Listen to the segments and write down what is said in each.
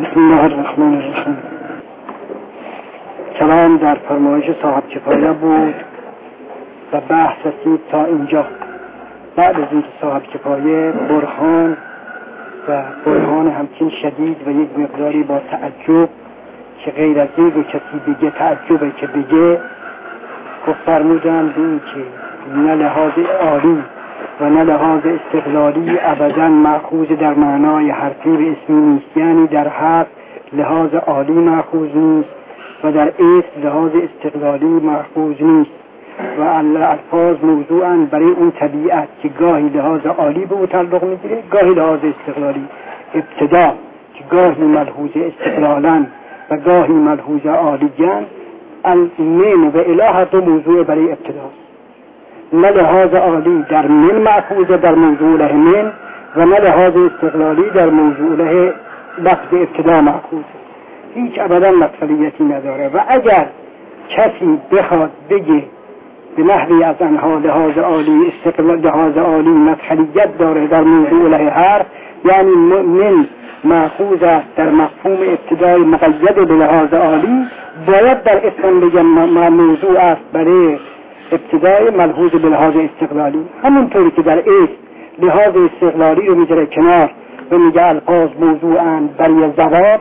بسم الله الرحمن الرحیم. کلام در فرمایش صاحب کفایه بود و بحث رسید تا اینجا. بعد از اینکه صاحب کفایه برهان همچین شدید و یک مقداری با تعجب که غیر از این رو کسی بگه تعجبه که بگه، خب فرمودند این که نه لحاظ عالی و نه لحاظ استقلالی ابداً مأخوذ در معنای حرفی به اسمی نیست، یعنی در حرف لحاظ عالی مأخوذ نیست و در اسم لحاظ استقلالی مأخوذ نیست و الفاظ موضوعاً برای اون طبیعت که گاهی لحاظ عالی به او تعلق میگیره، گاهی لحاظ استقلالی. ابتدا که گاهی ملحوظ استقلالاً و گاهی ملحوظ عالیاً، المن و اله هر دو موضوع برای ابتداست. نه لحاظ عالی در من مأخوذه در موضوع له من و نه لحاظ استقلالی در موضوع له لفظ ابتدا مأخوذه. هیچ ابدا مطلبیتی نداره و اگر کسی بخواد بگه به نحوی از انها لحاظ عالی استقلال لحاظ عالی مطلبیت داره در موضوع له حرف، یعنی من مأخوذ در مفهوم ابتدای مقید به لحاظ عالی، باید در اسم بگم موضوع است برای ابتدای ملحوظ به لحاظ استقلالی. همونطوری که در اسم لحاظ استقلالی رو میذاره کنار و میگه الفاظ موضوعاً برای ضوابط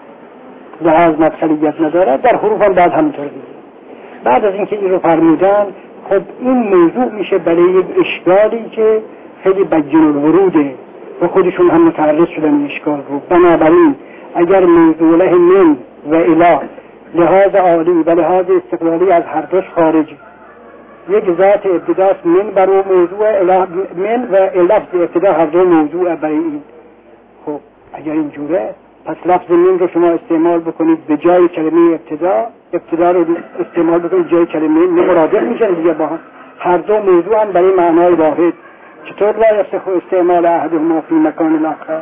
لحاظ مطلبیت نداره، در حروف هم بعد همونطور میگه. بعد از اینکه این رو فرمودن، خب این موضوع میشه برای یک اشکالی که خیلی بجن الوروده و خودشون هم متعرض شدن این اشکال رو. بنابراین اگر موضوع له من و اله لحاظ عالی و لحاظ استقلالی از هر دوش خارجی، یک ذات ابتداست من برای موضوع من و لفظ ابتدا هر دو موضوع برای این. خب اگر اینجوره پس لفظ من رو شما استعمال بکنید به جای کلمه ابتدا رو استعمال بکنید جای کلمه من، مرادف میشن دیگه با هم. هر دو موضوع هم برای معنای واحد. چطور لا یصح استعمال احدهما فی مکان الاخر؟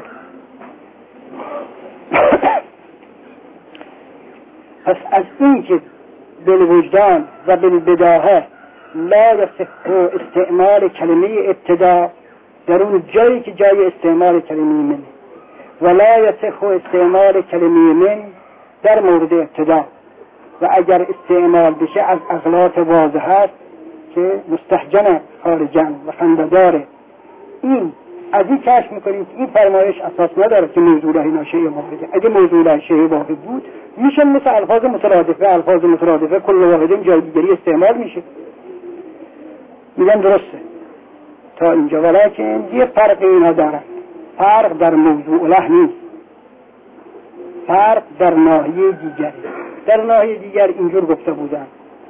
پس از این که بالوجدان و بالبداهه لا یصح استعمال کلمه ابتدا در اون جایی که جای استعمال کلمه من، و لا یصح استعمال کلمه من در مورد ابتدا، و اگر استعمال بشه از اغلاط واضحات که مستحجن خارجن و خندداره. این از این کشف میکنیم که این فرمایش اساس نداره که موضوع له ناشئ واحده. اگه موضوع له شیء واحد بود میشه مثل الفاظ مترادفه کل واحدین جای دیگری استعمال میشه. میگن درسته تا اینجا، ولیکن یه فرق اینا دارن. فرق در موضوع له نیست، فرق در ناحیه دیگری. در ناحیه دیگر اینجور گفته بودن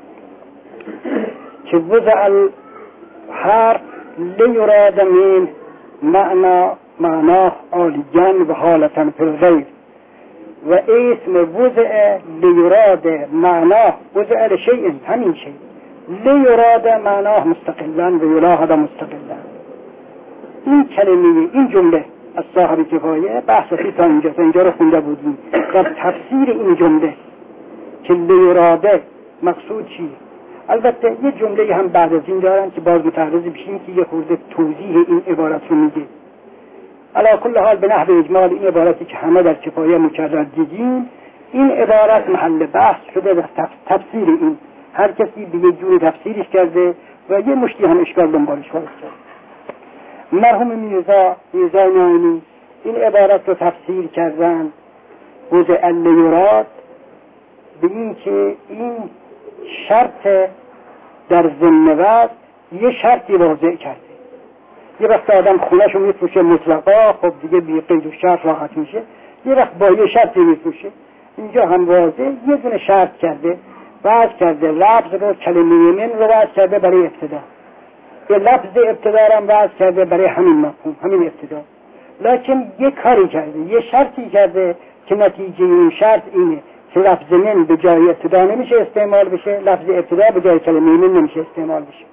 که وضع الحرف لیراد من معناه عالیاً و حالتاً فی الغیر، و اسم وضع لیراد معناه وضع لشیء، همین شیء لیراد معناه مستقلاً و یلاحظ مستقلاً. این کلمه این جمله از صاحب کفایه بحثی تا اینجا رو خونده بودیم. در تفسیر این جمله که لیراده مقصود چیه؟ البته یه جمله هم بعد از این دارن که باز متعرض بشیم که یه خورده توضیح این عبارت رو میگه. علی کل حال به نحو اجمال این عبارتی که همه در کفایه مکرر دیدیم، این عبارت محل بحث شده در تفسیر این. هر کسی به یه جوری تفسیرش کرده و یه مشتی هم اشکال دنبالش خواهد کرد. مرحوم میرزا ناینی این عبارت رو تفسیر کردن وضع لیراد به این که این شرط در ضمن وضع یه شرطی واضع کرده. یه وقت آدم خونه‌شو میفروشه مطلقا، خب دیگه بی قید و شرط راحت میشه. یه وقت با یه شرطی میفروشه. اینجا هم واضع یه دونه شرط کرده، وضع کرده لفظ رو کلمه من رو وضع کرده برای ابتدا، یه لفظ ابتدا رو هم وضع کرده برای همین مفهوم، همین ابتدا. لکن یه کاری کرده، یه شرطی کرده که نتیجه این شرط اینه که لفظ من به جای ابتدا نمیشه استعمال بشه، لفظ ابتدا به جای کلمه من نمیشه استعمال بشه.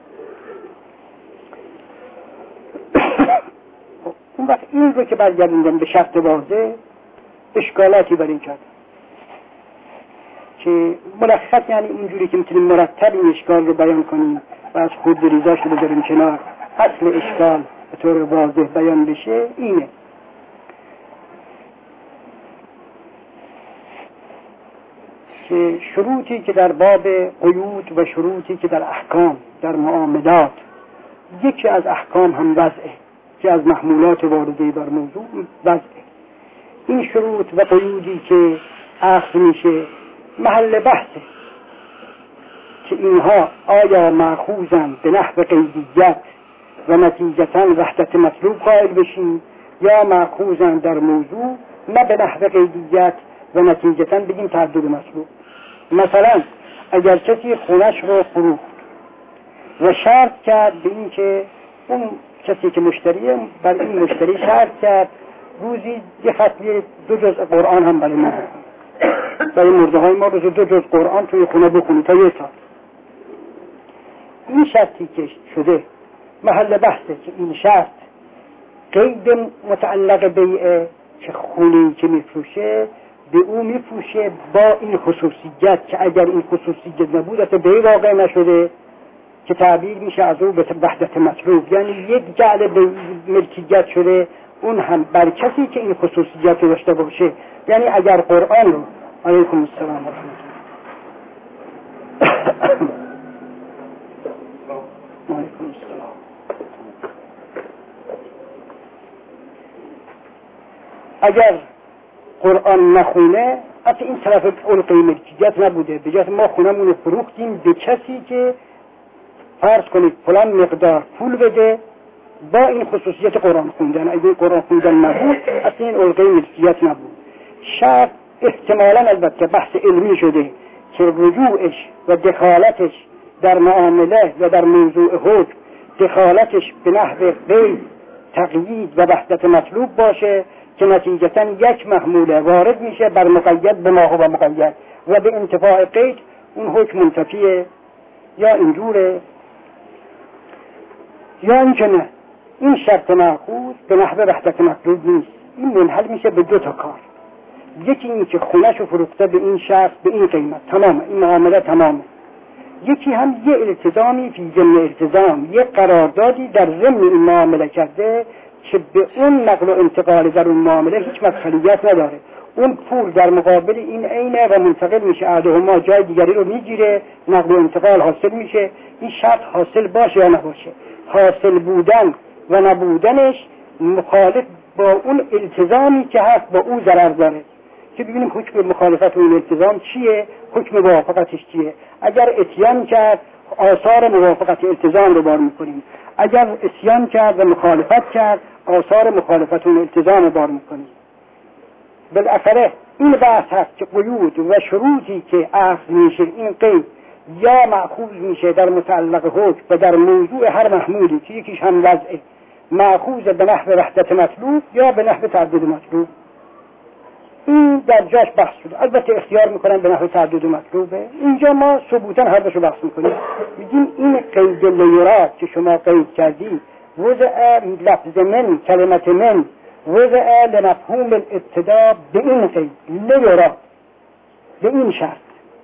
اون وقت این رو که برگردوندم به شرط واضح، اشکالاتی بر این کرد که ملخص یعنی اینجوری که میتونیم مرتب این اشکال رو بیان کنیم و از خود ریزاش رو بذاریم کنار، اصل اشکال به طور واضح بیان بشه اینه که شروطی که در باب قیود و شروطی که در احکام در معاملات، یکی از احکام هم وضعه که از محمولات وارده بر موضوع وضعه. این شروط و قیودی که اخذ میشه محل بحثه که اینها آیا مأخوذن به نحو قیدیت و نتیجتاً وحدت مطلوب قائل بشیم، یا مأخوذن در موضوع نه به نحو قیدیت و نتیجتاً بگیم تعدد مطلوب. مثلا اگر کسی خونش رو فروخت و شرط کرد به این که اون کسی که مشتریه بر این مشتری شرط کرد روزی یه فصلی 2 جزء قرآن هم برای ما برای مرده های ما روزی 2 جزء قرآن توی خونه بخونی تا 1 سال. این شرطی که شده محل بحثه که این شرط قید متعلق بیعه که خونه‌ای که میفروشه به او میفروشه با این خصوصیت که اگر این خصوصیت نبود اصلا بیع واقع نشده، که تعبیر میشه از او به وحدت مطلوب، یعنی یک جعل به ملکیت شده اون هم بر کسی که این خصوصیت رو داشته باشه. یعنی اگر قرآن رو علیکم السلام و رحمت الله اگر قرآن نخونه اصلا این طرف علقه ملکیت نبوده، به جهت ما خونمون رو فروختیم به کسی که فرض کنید فلان مقدار پول بده با این خصوصیت قرآن خوندن. اگه قرآن خوندن نبود اصلا این علقه ملکیت نبود. شرط احتمالاً البته بحث علمی شده که رجوعش و دخالتش در معامله و در موضوع حکم دخالتش به نحو قید تقیید و وحدت مطلوب باشه که نتیجتاً یک محموله وارد میشه بر مقید به ما هو مقید و به انتفاع قید اون حکم منتفیه. یا اینجوره یا اینکه نه، این شرط مأخوذ به نحو وحدت مطلوب نیست. این منحل میشه به 2 تا کار. یکی این که خونه‌شو فروخته به این شرط به این قیمت تمامه، این معامله تمامه. یکی هم یه التزامی فی ضمن التزام، یه قراردادی در ضمن این معامله کرده که به اون نقل و انتقال در اون معامله هیچ مدخلیت نداره. اون پول در مقابل این عینه و منتقل میشه، احدهما جای دیگری رو میگیره، نقل و انتقال حاصل میشه. این شرط حاصل باشه یا نباشه، حاصل بودن و نبودنش مخالف با اون التزامی که هست با اون ضرر داره. که ببینیم حکم مخالفت اون التزام چیه، حکم موافقتش چیه. اگر اتیان کرد آثار موافقت التزام رو بار میکنیم، اگر اتیان کرد و مخالفت کرد آثار مخالفت اون التزام رو بار میکنیم. بالاخره این بحث هست که قیود و شروطی که اخذ میشه این قید یا مأخوذ میشه در متعلق حکم و در موضوع هر محمولی که یکیش هم وضعه، مأخوذ به نحو وحدت مطلوب یا به نحو تعدد مطلوب. این در جاش بحث شده. البته اختیار میکنن به نحو تعدد مطلوبه. اینجا ما ثبوتاً هر دوشو بحث میکنیم. میگیم این قید لیرات که شما قید کردی وضع لفظ من کلمت من وضع لمفهوم الابتداء به این قید لیرات به این شرط.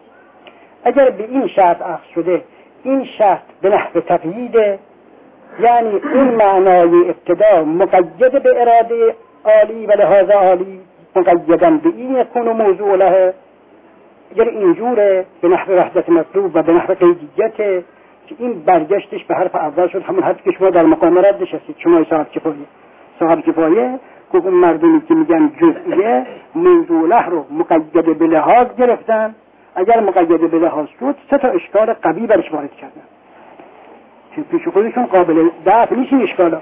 اگر به این شرط اخذ شده این شرط به نحو تقییده، یعنی اون معنای ابتدا مقید به اراده عالی و لحاظ عالی مقیدن به این یکون موضوع له. اگر اینجوره به نحو وحدت مطلوب و به نحو قیدیت که این برگشتش به حرف اول شد، همون حرفی که شما در مقام رد نشستید شما صاحب کفایه که اون مردمی که میگن جزئیه موضوع له رو مقید به لحاظ گرفتن. اگر مقید به لحاظ شد 3 تا اشکال قوی برش وارد کردن که پیش خودشون قابل دفع نیست این اشکالا.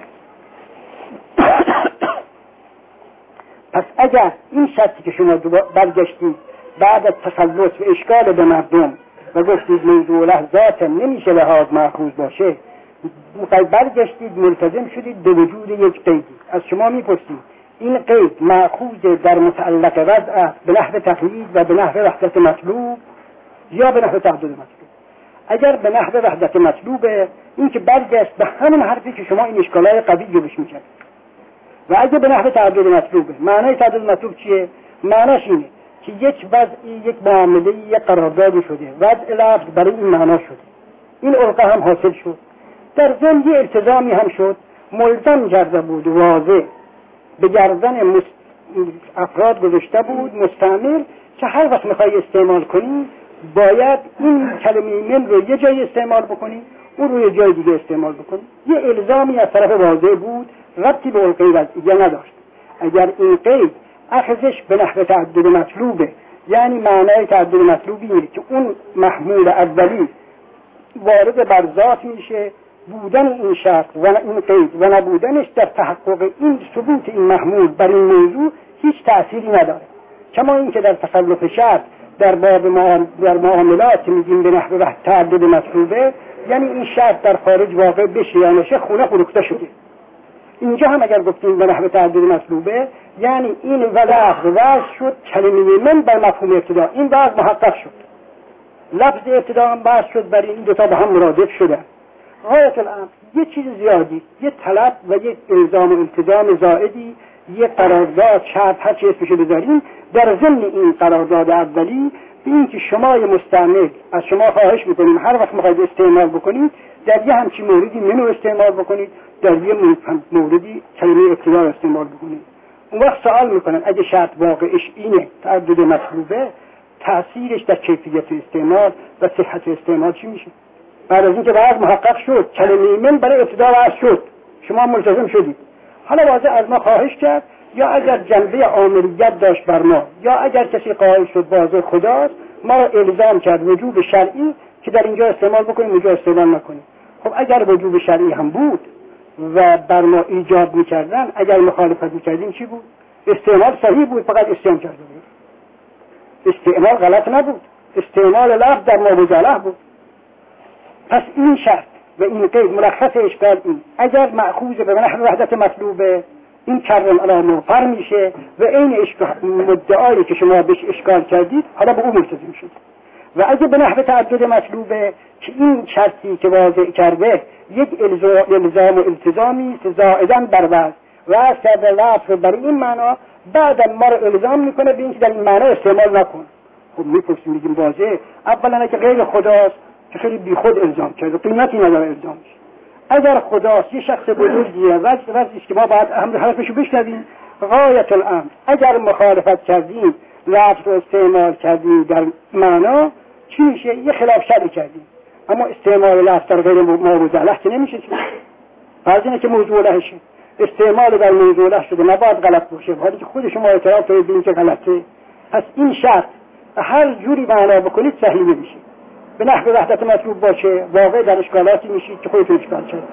پس اگر این شرطی که شما برگشتید بعد از تسلط و اشکال به مردم و گفتید موضوع له ذاتا نمیشه لحاظ مأخوذ باشه، برگشتید ملتزم شدید به وجود یک قیدی. از شما میپرسید این قید مأخوذ در متعلق وضع به نحو تقیید و به نحو وحدت مطلوب یا به نحو تعدد مطلوب. اگر به نحو وحدت مطلوبه این که برگشت به همون حرفی که شما این اشکالای قوی رو بهش می‌کرد. و اگر به نحو تعدد مطلوبه، معنای تعدد مطلوب چیه؟ معناش اینه که یک وضعی، یک معامله، یک قراردادی شده، وضع لفظ برای این معنا شده، این علقه هم حاصل شد، در ضمن یه التزامی هم شد، ملزم کرده بود واضح به گردن افراد گذاشته بود مستعمل که هر وقت میخوای استعمال کنی باید این کلمه من رو یه جای استعمال بکنی، اون رو یه جای دیگه استعمال بکنی. یه الزامی از طرف واضح بود، ربطی به القی وضعیه نداشت. اگر این قید اخذش به نحو تعدد مطلوبه، یعنی معنای تعدد مطلوبی اینه که اون محمول اولی وارد بر ذات میشه، بودن این شرط و این قید و نبودنش در تحقق این ثبوت این محمول بر این موضوع هیچ تأثیری نداره. کما اینکه در تخلف شرط در باب معاملات میگیم به نحو تعدد مطلوبه، یعنی این شرط در خارج واقع بشه یا نشه خونه فروخته شده. اینجا هم اگر گفتیم به نحو تعدد مطلوبه، یعنی این لفظ وضع شد کلمه من بر مفهوم ابتدا، این وضع محقق شد، لفظ ابتدا هم وضع شد، برای این دوتا به هم مرادف شدن. غایت الامر یه چیز زیادی، یه طلب و یه الزام و التزام زائدی، یه قرارداد، شرط، هر چی اسمشو بذاریم، در ضمن این قرارداد اولی به این که شما مستعمل از شما خواهش میکنیم هر وقت میخواید استعمال بکنید در یه همچین موردی منو استعمال بکنید، در یه موردی کلمه ابتدا استعمال بکنید. اون وقت سوال میکنن اگه شرط واقعش اینه تعدد مطلوبه، تأثیرش در کیفیت استعمال و صحت استعمال چی میشه؟ بعد از اینکه وضع محقق شد، کلمه من برای ابتدا وضع شد، شما ملتزم شدید، حالا واضح از ما خواهش کرد، یا اگر جنبه عاملیت داشت بر ما، یا اگر کسی قائل شد واضح خداست، ما را الزام کرد وجوب شرعی که در اینجا استعمال بکنیم اینجا استعمال نکنیم. خب اگر وجوب شرعی هم بود و بر ما ایجاب میکردن، اگر مخالفت میکردیم چی بود؟ استعمال صحیح بود، فقط استعمال کرده بود، استعمال غلط نبود، استعمال لفظ در مابوزاله بود. پس این شرط و این قید ملخص اشکال این، اگر مأخوذ به نحو وحدت مطلوبه این کرم علی موفر میشه و این مدعایی که شما بهش اشکال کردید حالا به اون ملتزم شد. و اگه به نحو تعدد مطلوبه که این شرطی که واضح کرده یک الزام و التزامی زائداً بر وضع و از کرده لفظ رو برای این معنا، بعد ما رو الزام میکنه به اینکه در این معنا استعمال نکن. خب میپرسیم میگیم واضح، اولا اگه غیر خداست که خیلی بی خود الزام کرده، قیمتی نداره الزامش. اگر خداست یه شخص بزرگیه، وضعیست که ما باید اهم حرفشو بشنویم. غایت الامر اگر مخالفت کردیم، لفظ رو استعمال کردیم در معنا، چی میشه؟ یه خلاف شرعی کردیم. اما استعمال لفظ در غیر موضوع له که نمیشه، فرض اینه که موضوع لهشه، استعمال در موضوع له شده، نباید غلط باشه، ولی که خود شما اعتراف دارید ببینید که غلطه. پس این شرط هر جوری معنا بکنید صحیح نمیشه. به نحو وحدت مطلوب باشه واقع در اشکالاتی میشید که خودتون اشکال کرد،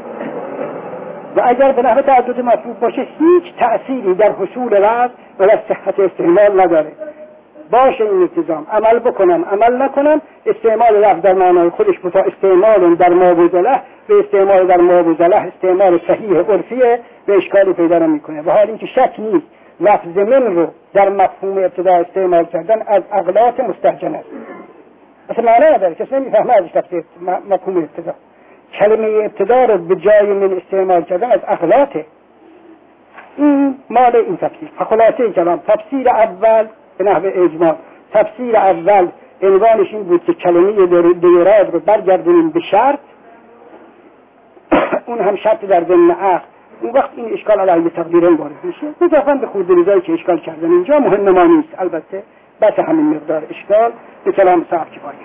و اگر به نحو تعدد مطلوب باشه هیچ تأثیری در حصول وضع و در صحت استعمال نداره. باشه این التزام، عمل بکنم عمل نکنم، استعمال لفظ در معنای خودش استعمال در مابوزله و استعمال در مابوزله استعمال صحیح عرفیه و اشکالی پیدا نمیکنه. و حال اینکه شک نیست لفظ من رو در مفهوم ابتدا استعمال کردن از اغلاط مستهجن است، اصلا معنی نداره، کسی نمیفهمه ازش لفظ مفهوم ابتدا. کلمه ابتدا رو به جای من استعمال کردن از اغلاطه. این مال این تفسیر. خلاصه کلام تفسیر اول به نحو اجمال، تفسیر اول عنوانش این بود که کلمه دیراد رو برگردونیم به شرط، اون هم شرط در ضمن عقد. اون وقت این اشکال علیه تقدیر وارد میشه. اضافاً به خودریزایی که اشکال کردن اینجا مهم ما نیست، البته بس همین مقدار اشکال به کلام صاحب کفایه.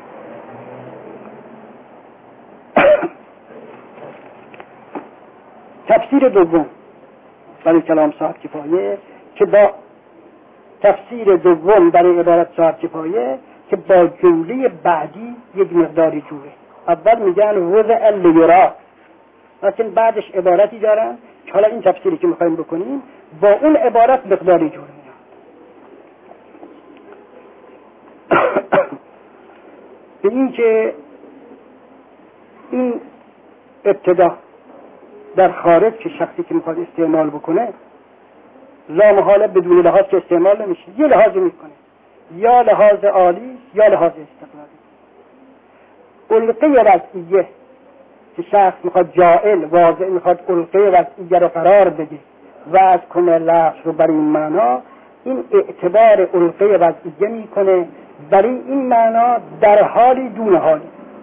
تفسیر دوم برای کلام صاحب کفایه که با تفسیر دوم برای عبارت صاحب کفایه که با جمله بعدی یک مقداری جوره. اول میگن وضع لیرا، لیکن بعدش عبارتی دارن که حالا این تفسیری که میخوایم بکنیم با اون عبارت مقداری جوره میاد. به این که این ابتدا در خارج که شخصی که میخواد استعمال بکنه لا محاله بدون لحاظ که استعمال نمیشه، یه لحاظی میکنه، یا لحاظ عالی یا لحاظ استقلالی. علقه وضعیه که شخص میخواد جائل واضع میخواد علقه وضعیه رو قرار بده و از کنه لفظ رو برای این معنا، این اعتبار علقه وضعیه میکنه برای این معنا در حالی دون حالی.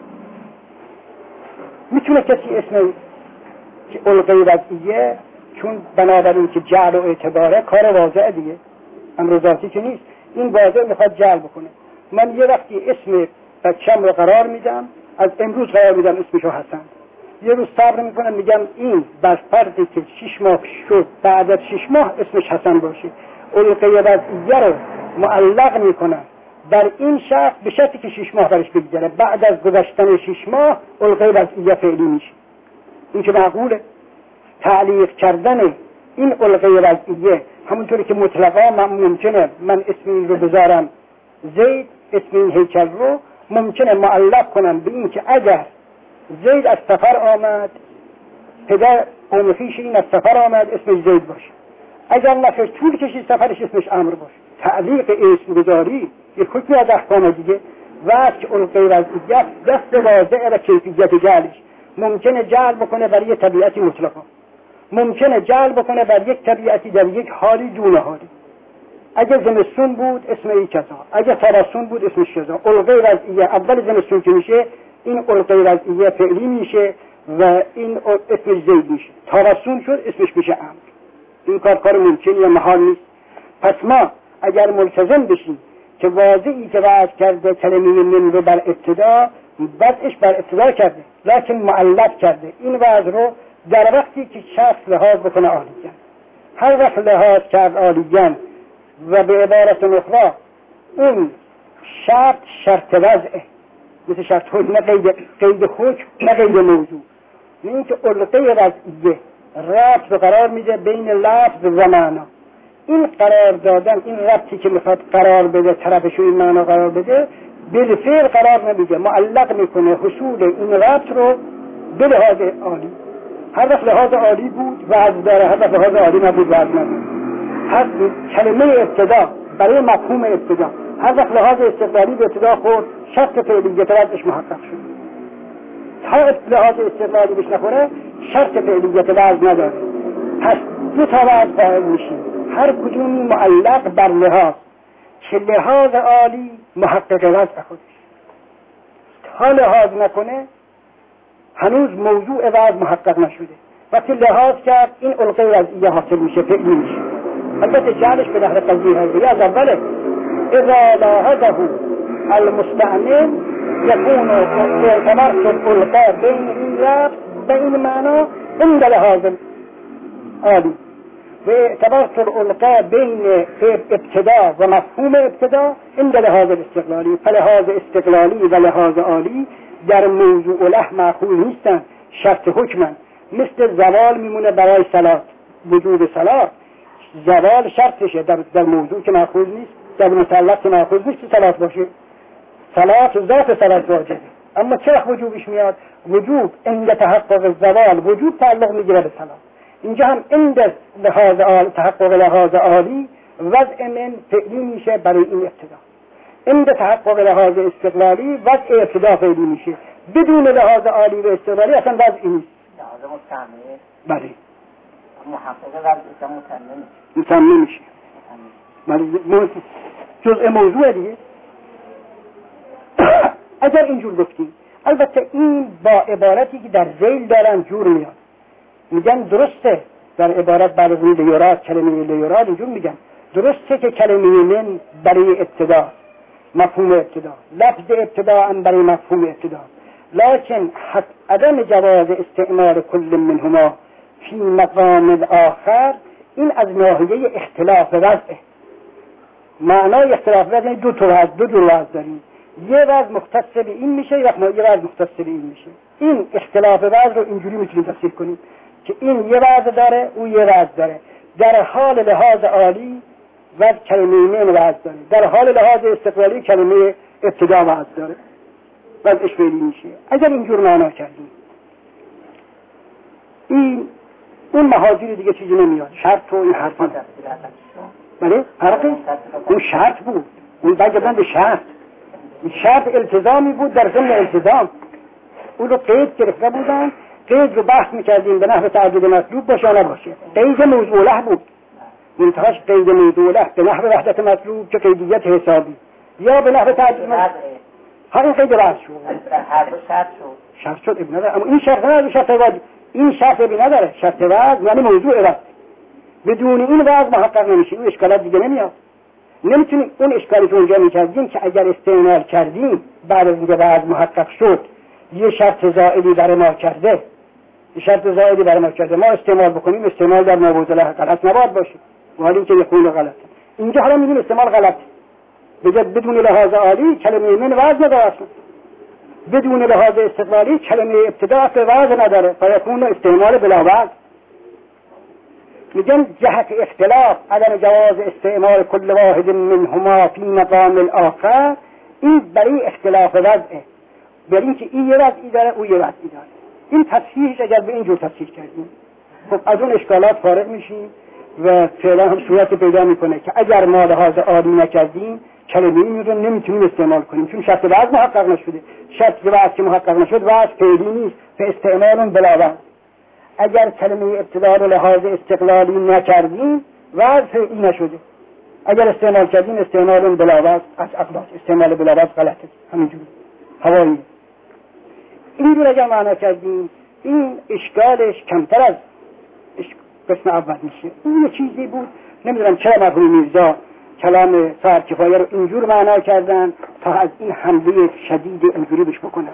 میتونه کسی اسم که علقه وضعیه، چون بنابراین که جعل و اعتباره کار واضح دیگه، امر ذاتی که نیست، این واضح میخواد جلب کنه. من یه وقتی اسم بچم رو قرار میدم، از امروز قرار میدم اسمشو حسن، یه روز صبر میکنم میگم این بر فردی که 6 ماه شد بعد از 6 ماه اسمش حسن باشه، علقه وضعیه رو معلق میکنم بر این شخص به شرطی که 6 ماه برش بگذره، بعد از گذشتن 6 ماه علقه وضعیه فعلی میشه. این که معقوله تعلیق کردن این علقه وضعیه، همونطوری که مطلقا ممکنه من اسم این رو بذارم زید، اسم این هیکل رو ممکنه معلق کنم به این که اگر زید از سفر آمد، پدر قوم خویش این از سفر آمد، اسمش زید باشه، اگر نفر طول کشید سفرش اسمش عمرو باشه. تعلیق اسم گذاری یک حکمی از احکام دیگه و که علقه وضعیت دست واضع و کیفیت جعلش ممکنه جعل بکنه برای یک طبیعتی مطلقا، ممکنه جعل بکنه بر یک طبیعتی در یک حالی دون حالی. اگه زمستون بود اسم ای کذا، اگه تابستون بود اسمش کذا. علقه وضعیه اول زمستون که میشه این علقه وضعیه فعلی میشه و این اسمش زید میشه، تابستون شد اسمش میشه عمرو. این کار ممکنی یا محال نیست. پس ما اگر ملتزم بشیم که واضعی که وضع کرده کلمه من رو بر ابتدا، وضعش بر ابتدا کرده لکن معلق کرده، این وضع رو در وقتی که شخص لحاظ بکنه عالیاً، هر وقت لحاظ کرد عالیاً و به عبارت اخرى اون شرط وضعه، مثل شرط حکم، نه قید حکم نه قید موضوع. این که علقه وضعیه ربط رو قرار میده بین لفظ و معنا. این قرار دادن، این ربطی که میخواد قرار بده طرفش این معنا قرار بده، بالفعل قرار نمیده، معلق میکنه حصول این ربط رو به لحاظ عالی. هر وقت لحاظ عالی بود وضع داره، هر وقت لحاظ عالی نبود وضع نداره. هر کلمه ابتدا برای مفهوم ابتدا، هر وقت لحاظ استقلالی به ابتدا خورد شرط فعلیت وضعش محقق شد. تا لحاظ استقلالی بهش نخوره شرط فعلیت وضع نداره. پس دو تا وضع قائل میشیم، هر کدوم معلق بر لحاظ که لحاظ عالی محقق وضع خودش. تا لحاظ نکنه هنوز موضوع وضع محقق نشده. وقتی لحاظ کرد این علقه وضعیه حاصل میشه، فعلی میشه. البته جعلش به نحو قضیه هایی از اوله اذا لاحظه المستعمل يكون اعتبرت الالقاء بين این لفظ به این معنا عند لحاظ عالی و اعتبرت الالقاء بین ابتدا و مفهوم ابتدا عند لحاظ استقلالی. فلحاظ استقلالی و لحاظ عالی در موضوع له معقول نیستن، شرط حکمن. مثل زوال میمونه برای صلات، وجود صلات زوال شرطشه در موضوع که مأخوذ نیست، در مطلق که مأخوذ نیست صلات باشه. صلات ذات صلات واجبه، اما چه وقت وجوبش میاد؟ وجوب عند تحقق زوال وجوب تعلق میگیره به صلات. اینجا هم عند لحاظ عالی، تحقق لحاظ عالی وضع من فعلی میشه برای این ابتدا. عند تحقق لحاظ استقلالی وضع ابتدا فعلی میشه، بدون لحاظ عالی و استقلالی اصلا وضعی نیست. لحاظ مستعمل بله محقق وضع متمم میشه. بله جزء موضوع دیگه. اگر اینجور گفتیم، البته این با عبارتی که در ذیل دارن جور میاد، میگن درسته در عبارت بعد از لیورات کلمه لیورات اینجور میگن درسته که کلمه من برای ابتدا مفهوم ابتدا، لفظ ابتدا هم برای مفهوم ابتدا، لكن عدم جواز استعمال کل منهما فی مقام الاخر این از ناحیه اختلاف وضعه. معنای اختلاف وضع دو جور وضع داریم، یه وضع مختص به این میشه، یه وضع مختص به این میشه. این اختلاف وضع رو اینجوری میتونیم تفسیر کنیم که این یه وضع داره، اون یه وضع داره. در حال لحاظ عالی وضع کلمه من وضع داره، در حال لحاظ استقلالی کلمه ابتدا وضع داره، وضعش فعلی میشه. اگر اینجور معنا کردیم این اون محاذیر دیگه چیزی نمیاد، شرط و این حرفا داره. بله فرقی اون شرط بود، اون بند شرط، این شرط التزامی بود در ضمن التزام، اون رو قید گرفته بودن، قید رو بحث میکردیم به نحو تعدد مطلوب باشه یا نباشه. قید موضوع له بود، منتهاش قید موضوع له به نحو وحدت مطلوب که قیدیت حسابی، یا به نحو تعدد مطلوب هر این قید بحث شد، هر دو شرط شد ابن نداره. اما این شرط نداره، شرط وضع، این شرط ابن نداره، شرط وضع یعنی موضوع وضع، بدون این وضع محقق نمیشه، این اشکالات دیگه نمیاد. نمیتونیم اون اشکالی که اونجا میکردیم که اگر استعمال کردیم بعد از اینکه بعد محقق شد یه شرط زائدی برای ما کرده، ما استعمال بکنیم، استعمال در مبودله غلط نباید باشه، ولی اینکه یکون غلطه. اینجا حالا میگیم استعمال غلطه، بگه بدون لحاظ عالی کلمه من وزن نداره، بدون لحاظ استقلالی کلمه ابتدا اصل وزن نداره، فیکون استعمال بلا وزن. میگن جهت اختلاف عدم جواز استعمال کل واحد منهما فی مقام الاخر، این برای اختلاف وضعه، برای اینکه این یه وضعی داره او یه وضعی داره. این تصحیحش اگر به اینجور تصحیح کردیم خب از اون اشکالات فارغ میشیم و فعلا هم صورت پیدا میکنه که اگر ما لحاظ عالی نکردیم کلمه این رو نمیتونیم استعمال کنیم، چون شرط وضع محقق نشده. شرط وضع که محقق نشد وضع فعلی نیست، به استعمال بلا وضع. اگر کلمه ابتدا رو لحاظ استقلالی نکردیم وضع فعلی نشده، اگر استعمال کردیم استعمال بلا وضع از اقلاس، استعمال بلا وضع غلطه، همینجوری هوایی. اینجور اگر معنا کردیم این اشکالش کمتر از قسم اول میشه. این یه چیزی بود، نمیدونم چرا مرحوم میرزا کلام سرکفایه رو اینجور معنا کردن تا از این حمله شدید اینجوری بهش بکنن.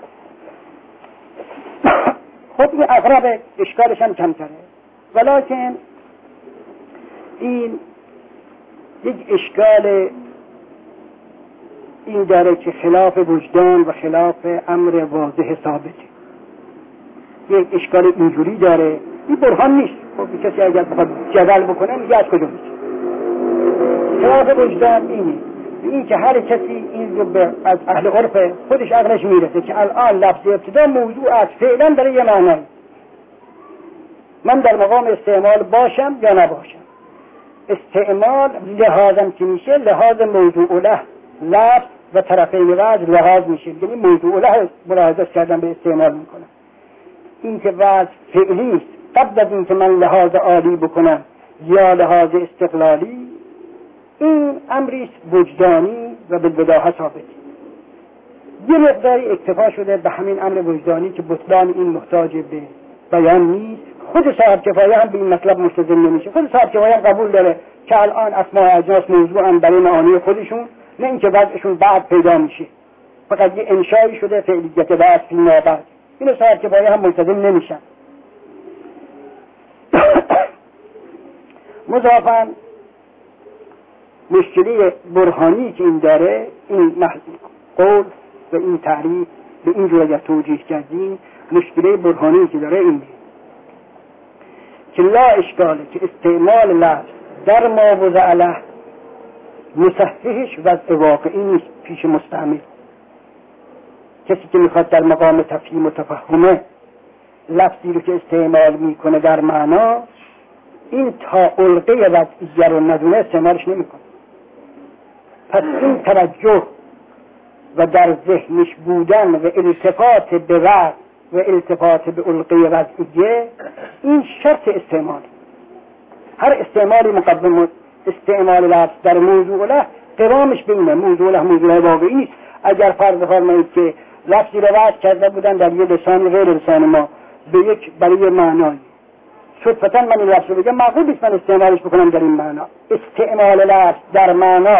خب این اغرب اشکالش هم کمتره، ولیکن این یک اشکال این داره که خلاف وجدان و خلاف امر واضح ثابته. یک اشکال اینجوری داره، این برهان نیست. خب کسی اگر بخواد جدل بکنه میگه از کجا میشه. خلاف وجدان اینه، این که هر کسی این رو از اهل عرف خودش عقلش میرسه که الان لفظ ابتدا موضوع است، فعلا داره یه معنی، من در مقام استعمال باشم یا نباشم. استعمال لحاظم که میشه لحاظ موضوع له، لفظ و طرفین وجه لحاظ میشه، یعنی موضوع له ملاحظه کردن به استعمال میکنم. این که وجه فعلی است، قبل از این که من لحاظ عالی بکنم یا لحاظ استقلالی، این امریست وجدانی و بالبداهه ثابت. یه مقداری اکتفا شده به همین امر وجدانی که بطلان این محتاج به بیان نیست. خود صاحب کفایه هم به این مطلب مستدل نمیشه. خود صاحب کفایه هم قبول داره که الان اسماء اجناس موضوع هم برای معانی خودشون، نه اینکه وضعشون بعد پیدا میشه، فقط یه انشایی شده فعلیت بعد فیما بعد. اینو صاحب کفایه هم مستدل نمیشن. مضافاً مشکلی برهانی که این داره، این قول و این تعریف به این جور اگر توجیه کردیم، مشکلی برهانی که داره اینه که لا اشکاله که استعمال لفظ در ما وضع له مصححش وضع واقعی نیست پیش مستعمل. کسی که میخواد در مقام تفهیم و تفهمه لفظی رو که استعمال میکنه در معنا، این تا علقه وضعیه رو ندونه استعمالش نمیکنه. پس این توجه و در ذهنش بودن و التفات به وضع و التفات به علقه وضعیه، این شرط استعمال. هر استعمالی مقدم استعمال لفظ در موضوع له قوامش بینه. موضوع له موضوع واقعی نیست. اگر فرض فرمایید که لفظی رو وضع کرده بودن در یه لسان غیر لسان ما به یک برای معنایی، صدفتا من این لفظ رو بگم معقول نیست من استعمالش بکنم در این معنا. استعمال لفظ در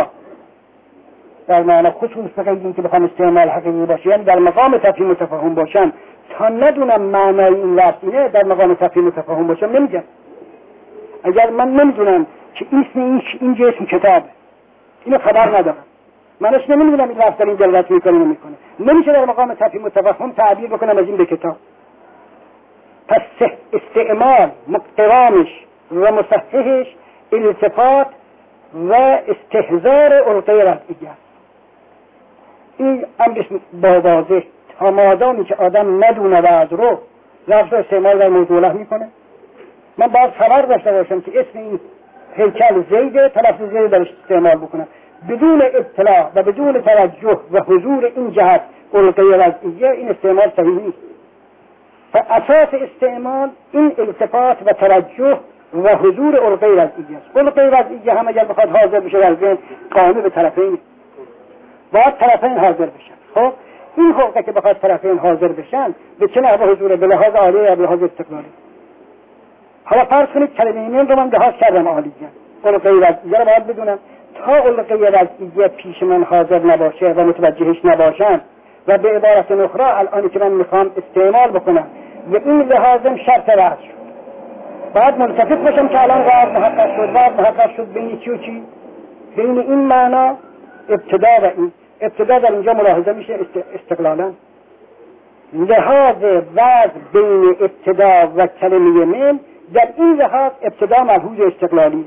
معنا خصوص فقط این که بخوام استعمال حقیقی باشه، یعنی در مقام تفهیم و تفاهم باشم، تا ندونم معنای این لفظ اینه در مقام تفهیم و تفاهم باشم نمیگم. اگر من نمیدونم که این جسم کتابه، اینو خبر ندارم، منش نمیدونم این لفظ در این دلالت میکنه نمیکنه، نمیشه در مقام تفهیم و تفاهم تعبیر بکنم از این به کتاب. پس استعمال مقترامش و مصححش التفات و استحضار علقه وضعیه. این امرش با واضح تا مادامی که آدم ندونه وضع رو لفظ استعمال در موضوع له میکنه. من باید خبر داشته باشم که اسم این هیکل زیده، تلفظ زید درش استعمال بکنم. بدون اطلاع و بدون توجه و حضور این جهت علقه وضعیه، این استعمال صحیح نیست. فاساس استعمال این التفات و توجه و حضور علقه وضعیه است. علقه وضعیه هم اگر بخواد حاضر بشه در ذهن، قائم به طرفین، باید طرفین حاضر بشن. خب این حقوقه که بخواد طرفین حاضر بشن به چه نحو حضور؟ به لحاظ عالی یا به لحاظ استقلالی؟ حالا فرض کنید کلمه من رو من لحاظ کردم عالیه، علقه وضعیه رو باید بدونم تا علقه وضعیه پیش من حاضر نباشه و متوجهش نباشم و به عبارت اخرى الان که من میخوام استعمال بکنم و این لحاظم شرط وضع شد، بعد ملتفت باشم که الان وضع محقق شد. وضع محقق شد بین چی و چی؟ بین این معنا ابتدا و این ابتدا در اینجا ملاحظه میشه استقلالا. لحاظ وضع بین ابتدا و کلمه من در این لحاظ ابتدا ملحوظ استقلالی،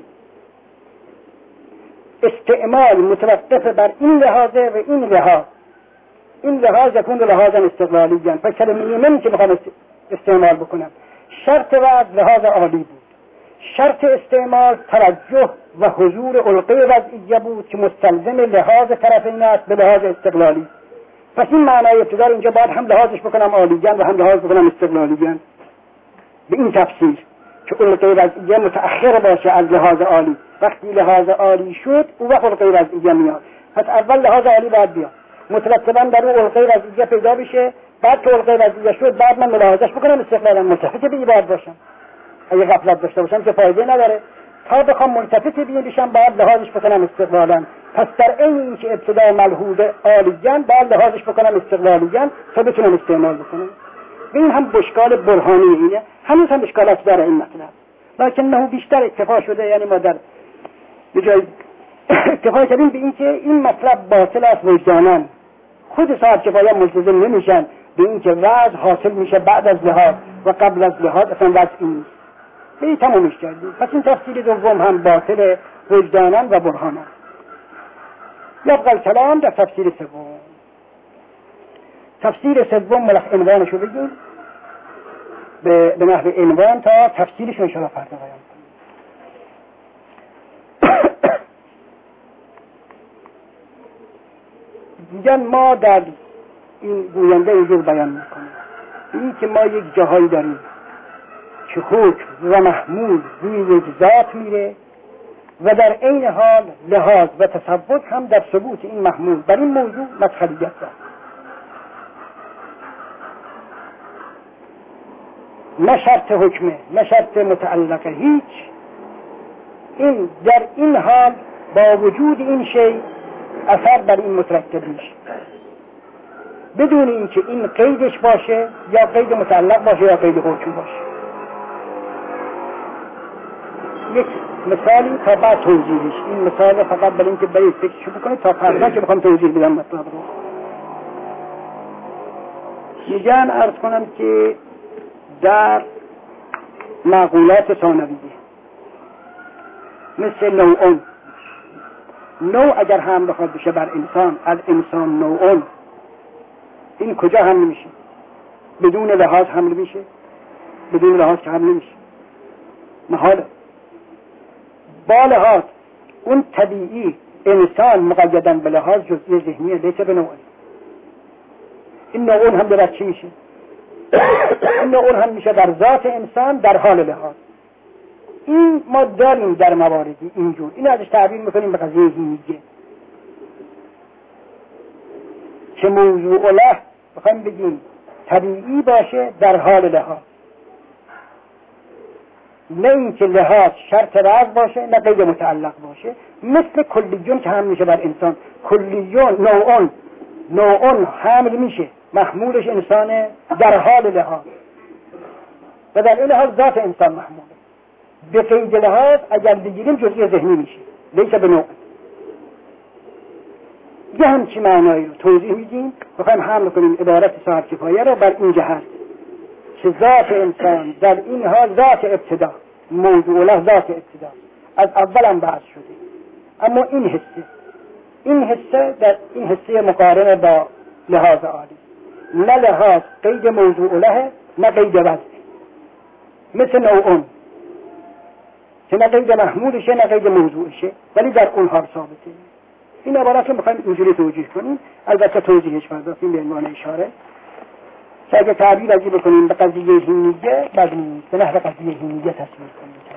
استعمال متوقف بر این لحاظه و این لحاظ. این لحاظ یکون لحاظا استقلالی جان. پس کلمه من که بخوام استعمال بکنم شرط وضع لحاظ عالی بود، شرط استعمال توجه و حضور علقه وضعیه بود که مستلزم لحاظ طرفین است به لحاظ استقلالی. پس این معنای ابتدا اینجا باید هم لحاظش بکنم عالی‌جان و هم لحاظ بکنم استقلالی‌جان. به این تفسیر که علقه وضعیه متأخر باشه از لحاظ عالی. وقتی لحاظ عالی شد او وقت علقه وضعیه میاد. پس اول لحاظ عالی باید بیاد، مترتباً در اون علقه وضعیه پیدا بشه. بعد که علقه وضعیه شد بعد من ملاحظش بکنم استقلالا ملتفت به این باید باشم. اگه غفلت داشته باشم که فایده نداره. تا بخوام ملتفت بشم باید لحاظش بکنم استقلالا. پس در این که ابتدا ملحوظ عالی‌جان باید لحاظش بکنم استقلالی‌جان تا بتونم استعمال بکنم. این هم اشکال برهانی اینه، هنوز هم اشکالات داره این مطلب، لکنه بیشتر اکتفا شده. یعنی ما در جای اکتفا کردیم به این که این مطلب باطل است وجداناً. خود صاحب کفایه ملتزم نمیشن به این که وضع حاصل میشه بعد از لحاظ و قبل از لحاظ اصلا وضع این نیست. به این تمامش کردیم. پس این تفسیر دوم هم باطل وجداناً و برهاناً. یبقى الکلام در تفسیر سوم. تفسیر سوم ملخ عنوانشو بگیم به نحو عنوان تا تفسیرش رو انشاءالله فردا بیان کنیم. میگن ما در این گوینده اینجور بیان میکنیم این که ما یک جاهایی داریم که حکم و محمول روی یک ذات میره و در عین حال لحاظ و تصور هم در ثبوت این محمول بر این موضوع مدخلیت دارد. نه شرط حکمه نه شرط متعلقه، هیچ. این در این حال با وجود این شی اثر بر این مترتب میشه بدون اینکه این قیدش باشه یا قید متعلق باشه یا قید حکم باشه. یک مثالی تا بعد توضیحش. این مثال فقط برای اینکه برای فکرشو بکنید تا فردا که بخوام توضیح بدم مطلب رو. میگن عرض کنم که در معقولات ثانویه مثل نوعون، نوع اگر هم بخواد بشه بر انسان، از انسان نوعون، این کجا حمل میشه؟ بدون لحاظ حمل میشه؟ بدون لحاظ که حمل نمیشه، محاله. با لحاظ اون طبیعی انسان مقیدن به لحاظ جزئی ذهنیه، لیسه به نوعه. این نوعون هم در چی میشه؟ این نوعون هم میشه در ذات انسان در حال لحاظ. این ما داریم در مواردی اینجور. این ازش تعبیر میکنیم به قضیه هیجه که موضوع له بخوایم بگیم طبیعی باشه در حال لحاظ، نه اینکه لحاظ شرط وضع باشه نه قید متعلق باشه. مثل کلیون که هم میشه بر انسان. کلیون نوعون حمل میشه، محمولش انسانه در حال لحاظ و در این حال ذات انسان محموله. به قید لحاظ اگر بگیریم جزئی ذهنی میشه، لیسه به نوع. یه همچی معنایی رو توضیح میدیم، بخوایم حمل کنیم عبارت صاحب کفایه رو بر این جهت که ذات انسان در این حال ذات ابتدا، موضوع له ذات ابتدا، از اول هم بحث شده. اما این حصه در این حصه مقارنه با لحاظ عالی، نه لحاظ قید موضوع له نه قید وضع. مثل نوعون که نه قید محمولشه نه قید موضوعشه، ولی در اون حال ثابته. این عبارت رو میخوایم اینجوری توجیه کنیم. البته توضیحش پرداختیم به عنوان اشاره که اگه تعبیر ازی بکنیم به قضیه هینیه بعد به نحو قضیه هینیه تصویر کنیم.